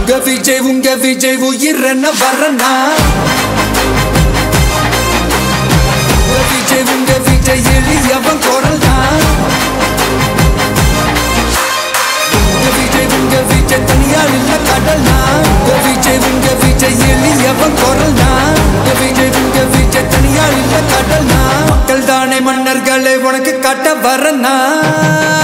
உங்க விஜய் உயிரென்ன வரனா உங்க விஜய் எளியவன் குரல்னா உங்க விஜய் தனியால் இல்ல கடல்னா உங்க விஜய் எளியவன் குரல்னா உங்க விஜய் தனியால் இல்ல கடல்னா மக்கள் தானே மன்னர்களை உனக்கு காட்ட வரனா